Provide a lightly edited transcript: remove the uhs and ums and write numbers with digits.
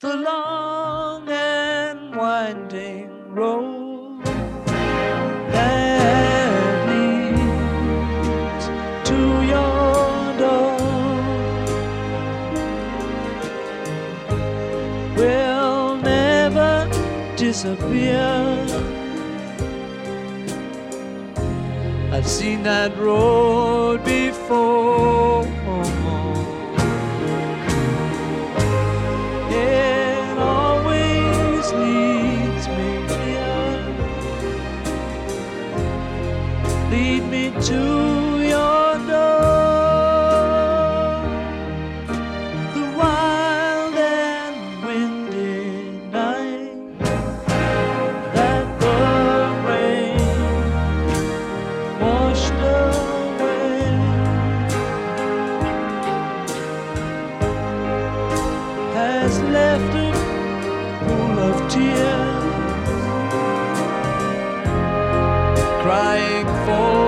the long and winding road that leads to your door will never disappear. I've seen that road before. It always leads me here. Lead me to your door. The wild and windy night that the rain washed away has left a pool of tears, crying for